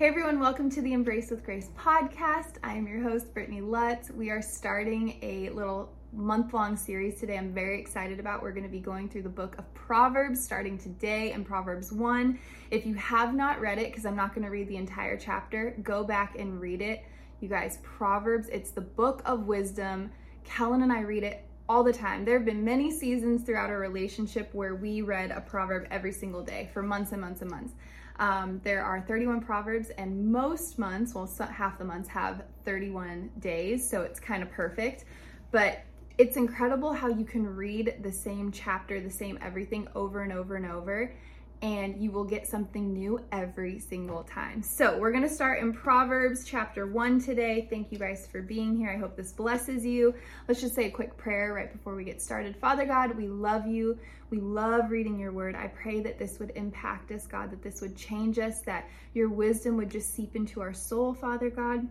Hey everyone, welcome to the Embrace with Grace podcast. I am your host, Brittany Lutz. We are starting a little month-long series today I'm very excited about. We're going to be going through the book of Proverbs starting today in Proverbs 1. If you have not read it, because I'm not going to read the entire chapter, go back and read it. You guys, Proverbs, it's the book of wisdom. Kellen and I read it all the time. There have been many seasons throughout our relationship where we read a proverb every single day for months and months and months. There are 31 proverbs, and most months, well, half the months have 31 days, so it's kind of perfect. But it's incredible how you can read the same chapter, the same everything over and over and over, and you will get something new every single time. So we're going to start in Proverbs chapter 1 today. Thank you guys for being here. I hope this blesses you. Let's just say a quick prayer right before we get started. Father God, we love you. We love reading your word. I pray that this would impact us, God, that this would change us, that your wisdom would just seep into our soul, Father God.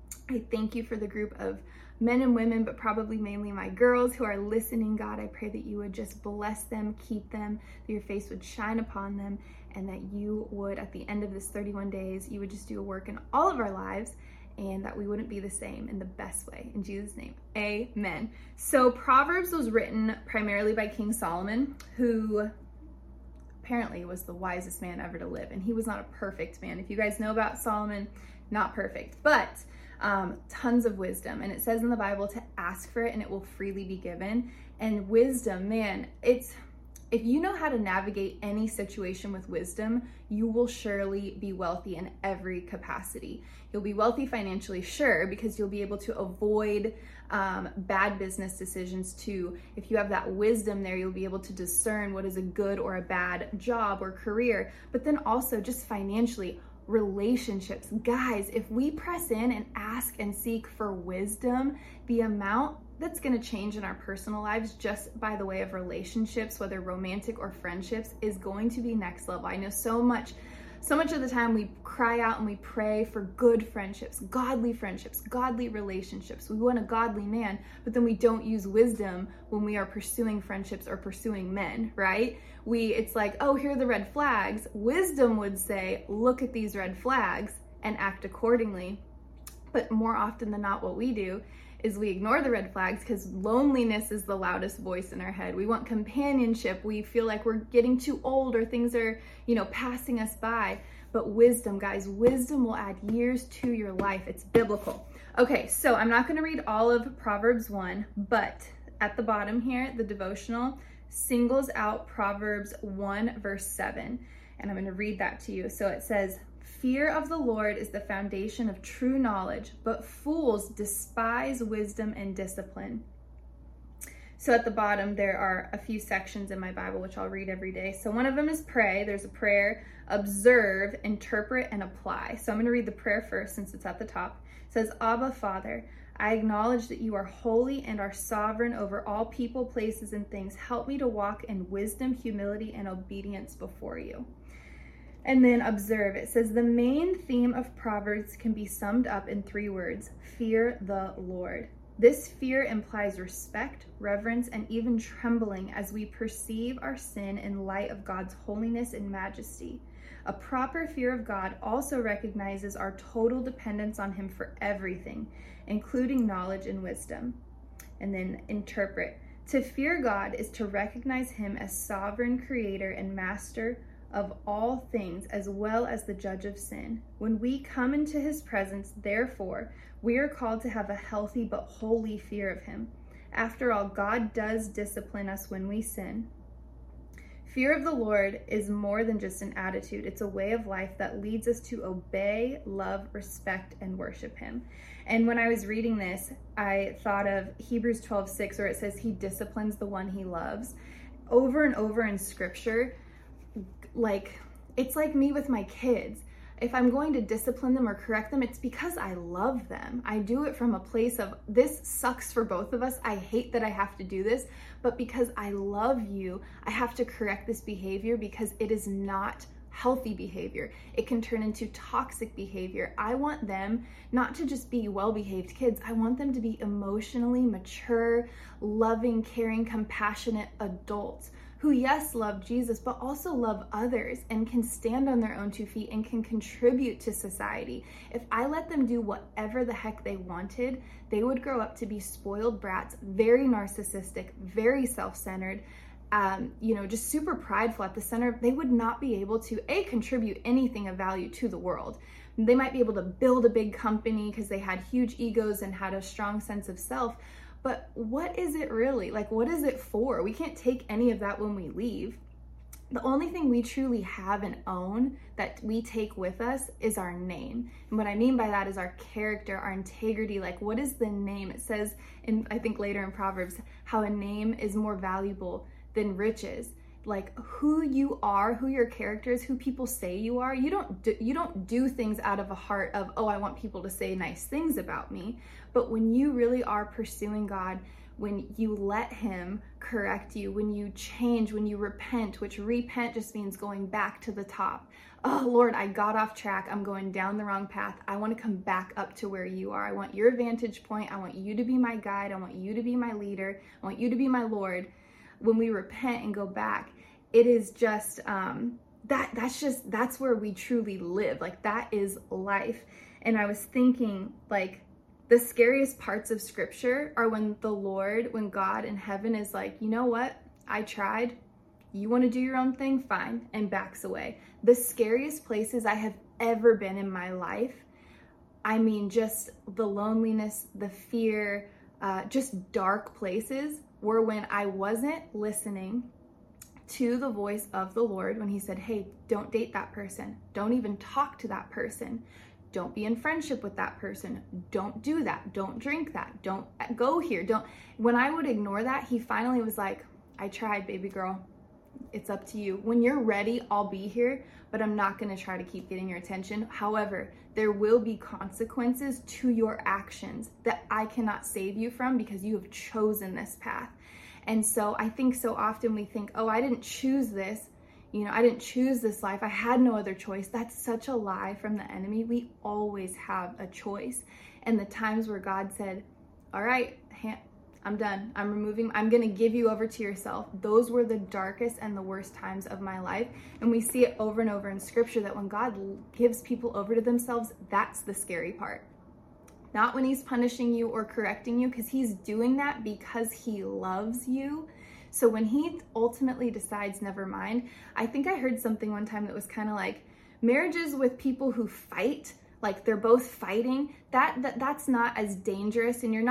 I thank you for the group of men and women, but probably mainly my girls who are listening. God, I pray that you would just bless them, keep them, that your face would shine upon them, and that you would, at the end of this 31 days, you would just do a work in all of our lives, and that we wouldn't be the same in the best way. In Jesus' name, amen. So Proverbs was written primarily by King Solomon, who apparently was the wisest man ever to live, and he was not a perfect man. If you guys know about Solomon, not perfect, but tons of wisdom. And it says in the Bible to ask for it and it will freely be given. And wisdom, man, if you know how to navigate any situation with wisdom, you will surely be wealthy in every capacity. You'll be wealthy financially, sure, because you'll be able to avoid bad business decisions too. If you have that wisdom there, you'll be able to discern what is a good or a bad job or career. But then also just financially, relationships. Guys, if we press in and ask and seek for wisdom, the amount that's going to change in our personal lives just by the way of relationships, whether romantic or friendships, is going to be next level. I know so much of the time we cry out and we pray for good friendships, godly relationships. We want a godly man, but then we don't use wisdom when we are pursuing friendships or pursuing men, right? It's like, oh, here are the red flags. Wisdom would say, look at these red flags and act accordingly. But more often than not, what we do is we ignore the red flags because loneliness is the loudest voice in our head. We want companionship. We feel like we're getting too old or things are, passing us by. But wisdom, guys, wisdom will add years to your life. It's biblical. Okay, so I'm not going to read all of Proverbs 1, but at the bottom here, the devotional singles out Proverbs 1 verse 7. And I'm going to read that to you. So it says, "Fear of the Lord is the foundation of true knowledge, but fools despise wisdom and discipline." So at the bottom, there are a few sections in my Bible, which I'll read every day. So one of them is pray. There's a prayer, observe, interpret, and apply. So I'm going to read the prayer first since it's at the top. It says, "Abba, Father, I acknowledge that you are holy and are sovereign over all people, places, and things. Help me to walk in wisdom, humility, and obedience before you." And then observe. It says the main theme of Proverbs can be summed up in 3 words: fear the Lord. This fear implies respect, reverence, and even trembling as we perceive our sin in light of God's holiness and majesty. A proper fear of God also recognizes our total dependence on Him for everything, including knowledge and wisdom. And then interpret. To fear God is to recognize Him as sovereign creator and master of all things, as well as the judge of sin. When we come into His presence, therefore, we are called to have a healthy but holy fear of Him. After all, God does discipline us when we sin. Fear of the Lord is more than just an attitude. It's a way of life that leads us to obey, love, respect, and worship Him. And when I was reading this, I thought of Hebrews 12:6, where it says He disciplines the one He loves. Over and over in Scripture, it's like me with my kids. If I'm going to discipline them or correct them, it's because I love them. I do it from a place of, this sucks for both of us. I hate that I have to do this, but because I love you, I have to correct this behavior because it is not healthy behavior. It can turn into toxic behavior. I want them not to just be well-behaved kids. I want them to be emotionally mature, loving, caring, compassionate adults who, yes, love Jesus, but also love others and can stand on their own 2 feet and can contribute to society. If I let them do whatever the heck they wanted, they would grow up to be spoiled brats, very narcissistic, very self-centered, just super prideful at the center. They would not be able to, contribute anything of value to the world. They might be able to build a big company because they had huge egos and had a strong sense of self. But what is it really? Like, what is it for? We can't take any of that when we leave. The only thing we truly have and own that we take with us is our name. And what I mean by that is our character, our integrity. Like, what is the name? It says, I think later in Proverbs, how a name is more valuable than riches. Like, who you are, who your character is, who people say you are. You don't do things out of a heart of, I want people to say nice things about me. But when you really are pursuing God, when you let him correct you, when you change, when you repent, which repent just means going back to the top. Oh Lord, I got off track. I'm going down the wrong path. I want to come back up to where you are. I want your vantage point. I want you to be my guide. I want you to be my leader. I want you to be my Lord. When we repent and go back, it is just that's where we truly live. Like, that is life. And I was thinking, like, the scariest parts of scripture are when God in heaven is like, you know what? I tried. You want to do your own thing? Fine. And backs away. The scariest places I have ever been in my life, I mean, just the loneliness, the fear, just dark places, were when I wasn't listening to the voice of the Lord when he said, hey, don't date that person. Don't even talk to that person. Don't be in friendship with that person. Don't do that. Don't drink that. Don't go here. When I would ignore that, he finally was like, I tried, baby girl. It's up to you. When you're ready, I'll be here, but I'm not going to try to keep getting your attention. However, there will be consequences to your actions that I cannot save you from because you have chosen this path. And so I think so often we think, I didn't choose this. I didn't choose this life. I had no other choice. That's such a lie from the enemy. We always have a choice. And the times where God said, all right, I'm done. I'm going to give you over to yourself. Those were the darkest and the worst times of my life. And we see it over and over in scripture that when God gives people over to themselves, that's the scary part. Not when he's punishing you or correcting you, because he's doing that because he loves you. So when he ultimately decides, never mind, I think I heard something one time that was kind of like, marriages with people who fight, like they're both fighting, that's not as dangerous, and you're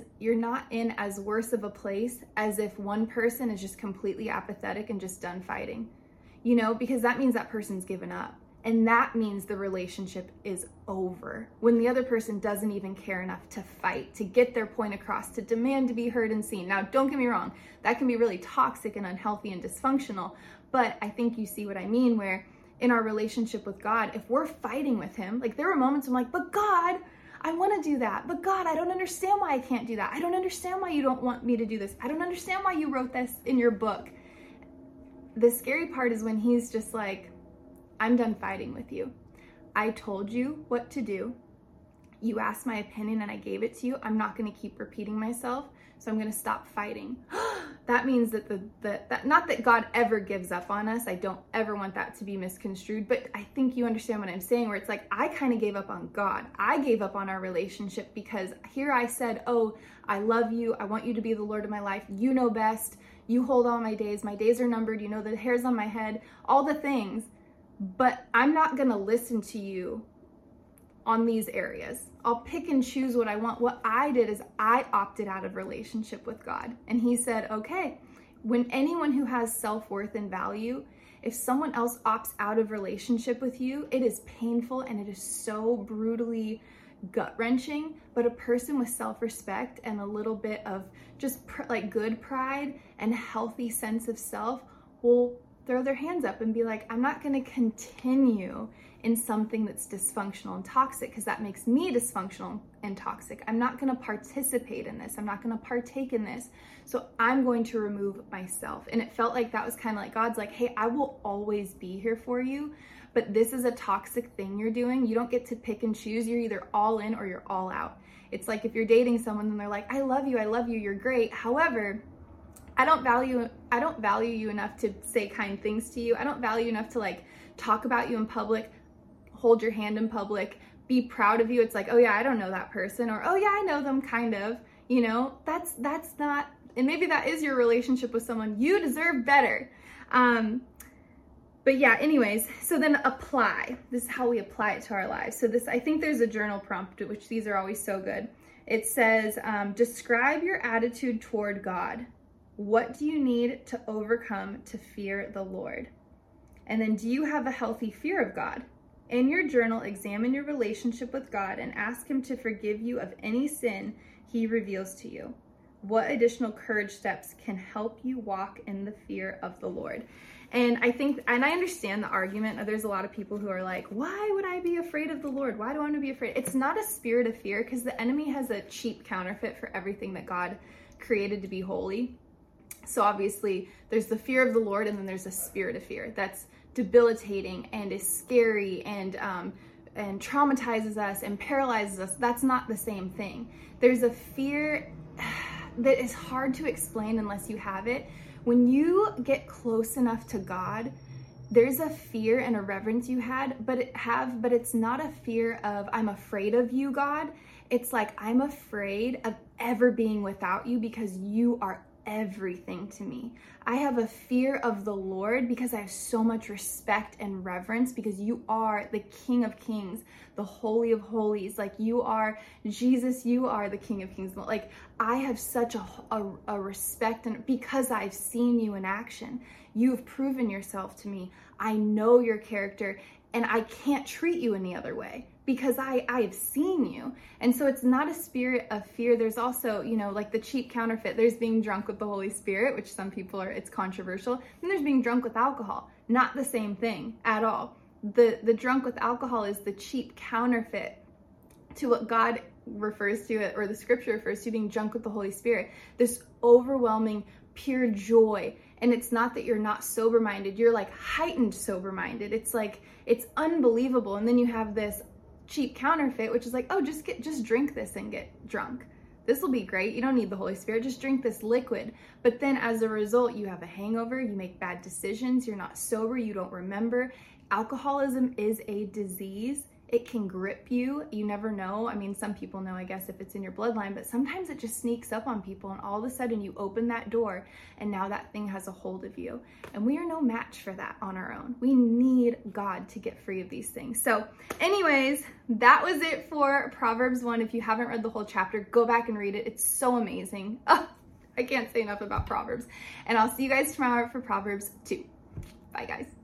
not in as worse of a place as if one person is just completely apathetic and just done fighting, because that means that person's given up. And that means the relationship is over when the other person doesn't even care enough to fight, to get their point across, to demand to be heard and seen. Now, don't get me wrong, that can be really toxic and unhealthy and dysfunctional, but I think you see what I mean, where in our relationship with God, if we're fighting with him, like there are moments I'm like, but God, I want to do that. But God, I don't understand why I can't do that. I don't understand why you don't want me to do this. I don't understand why you wrote this in your book. The scary part is when he's just like, I'm done fighting with you. I told you what to do. You asked my opinion and I gave it to you. I'm not going to keep repeating myself, so I'm going to stop fighting. That means that that not that God ever gives up on us. I don't ever want that to be misconstrued, but I think you understand what I'm saying, where it's like I kind of gave up on God. I gave up on our relationship because here I said, I love you. I want you to be the Lord of my life. You know best. You hold all my days. My days are numbered. You know the hairs on my head, all the things. But I'm not going to listen to you on these areas. I'll pick and choose what I want. What I did is I opted out of relationship with God. And he said, okay, when anyone who has self-worth and value, if someone else opts out of relationship with you, it is painful and it is so brutally gut-wrenching. But a person with self-respect and a little bit of just like good pride and healthy sense of self will throw their hands up and be like, I'm not going to continue in something that's dysfunctional and toxic because that makes me dysfunctional and toxic. I'm not going to participate in this. I'm not going to partake in this. So I'm going to remove myself. And it felt like that was kind of like God's like, hey, I will always be here for you, but this is a toxic thing you're doing. You don't get to pick and choose. You're either all in or you're all out. It's like if you're dating someone and they're like, I love you, you're great. However, I don't value you enough to say kind things to you. I don't value you enough to like talk about you in public, hold your hand in public, be proud of you. It's like, oh yeah, I don't know that person, or oh yeah, I know them kind of, you know, that's not, and maybe that is your relationship with someone. You deserve better. But yeah, anyways, so then apply. This is how we apply it to our lives. So this, I think there's a journal prompt, which these are always so good. It says, describe your attitude toward God. What do you need to overcome to fear the Lord? And then, do you have a healthy fear of God? In your journal, examine your relationship with God and ask him to forgive you of any sin he reveals to you. What additional courage steps can help you walk in the fear of the Lord? And I think, and I understand the argument. There's a lot of people who are like, why would I be afraid of the Lord? Why do I want to be afraid? It's not a spirit of fear, because the enemy has a cheap counterfeit for everything that God created to be holy. So obviously there's the fear of the Lord, and then there's a spirit of fear that's debilitating and is scary and traumatizes us and paralyzes us. That's not the same thing. There's a fear that is hard to explain unless you have it. When you get close enough to God, there's a fear and a reverence you had, but it's not a fear of, I'm afraid of you, God. It's like, I'm afraid of ever being without you, because you are everything to me. I have a fear of the Lord because I have so much respect and reverence, because you are the King of Kings, the Holy of Holies. Like, you are Jesus, you are the King of Kings. Like, I have such a respect, and because I've seen you in action, you've proven yourself to me. I know your character, and I can't treat you any other way, because I have seen you. And so it's not a spirit of fear. There's also, you know, like the cheap counterfeit. There's being drunk with the Holy Spirit, which some people are, it's controversial. And there's being drunk with alcohol. Not the same thing at all. The drunk with alcohol is the cheap counterfeit to what God refers to it, or the scripture refers to, being drunk with the Holy Spirit. This overwhelming, pure joy. And it's not that you're not sober-minded. You're like heightened sober-minded. It's like, it's unbelievable. And then you have this cheap counterfeit, which is like, oh, just drink this and get drunk. This will be great. You don't need the Holy Spirit. Just drink this liquid. But then as a result, you have a hangover. You make bad decisions. You're not sober. You don't remember. Alcoholism is a disease. It can grip you. You never know. I mean, some people know, I guess, if it's in your bloodline, but sometimes it just sneaks up on people, and all of a sudden you open that door and now that thing has a hold of you. And we are no match for that on our own. We need God to get free of these things. So anyways, that was it for Proverbs 1. If you haven't read the whole chapter, go back and read it. It's so amazing. Oh, I can't say enough about Proverbs. And I'll see you guys tomorrow for Proverbs 2. Bye, guys.